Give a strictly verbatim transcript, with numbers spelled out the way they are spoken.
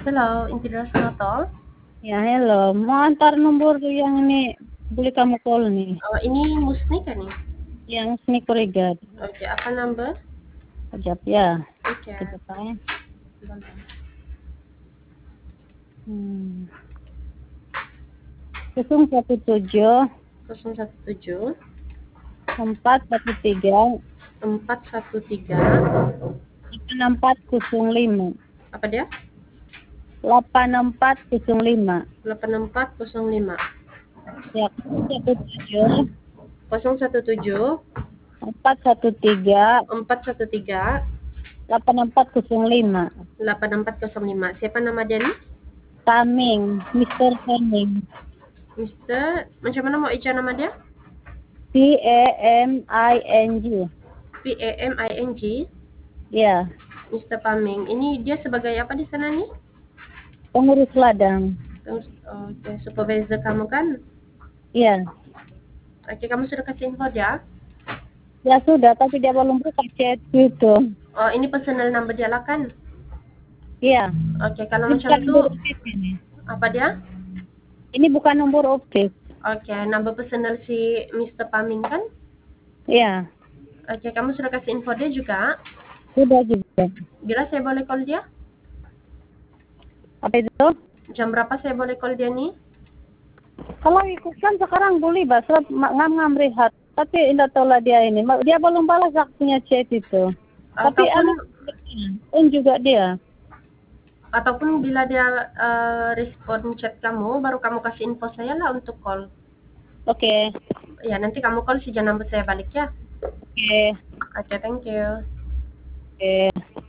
Halo, Intiras Natal. Ya, hello. Mau antar nomor yang ini boleh kamu call nih. Oh, ini Musni kan nih? Yang ini Koregat. Oke, apa number? Sekejap ya. Oke. Kita tanya. Hmm. Kosong satu tujuh nol satu tujuh empat satu tiga empat satu tiga delapan empat nol lima apa dia? delapan empat nol lima. delapan empat nol lima. Ya, satu tujuh nol satu tujuh empat satu tiga empat satu tiga delapan empat nol lima. delapan empat nol lima. Siapa nama dia nih? Taming, Mister Taming. Mister, macam mana mau Ica nama dia? T A M I N G. P A M I N G. Ya, Mister Paming. Ini dia sebagai apa di sana nih? pengurus ladang. Terus, Oke, supervisor kamu kan? Iya. Oke, kamu sudah kasih info dia? Ya sudah, tapi dia belum buka chat itu. Oh, ini personal number dia lah kan? Iya. Oke, kalau Ini macam bukan itu, nomor office ini. apa dia? Ini bukan nomor office. Oke, number personal si Mister Paming kan? Iya. Oke, kamu sudah kasih info dia juga? Sudah juga. Bila saya boleh call dia? Apa itu? Jam berapa saya boleh call dia nih? Kalau ikut kan sekarang boleh bahas ngam-ngam rehat. Tapi tidak tahu lah dia ini. Dia belum balas waktunya chat itu. Tapi Ataupun anu pun juga dia. ataupun bila dia uh, respon chat kamu, baru kamu kasih info saya lah untuk call. Oke. Ya, nanti kamu call si number saya balik ya. Oke. Oke, thank you. Oke.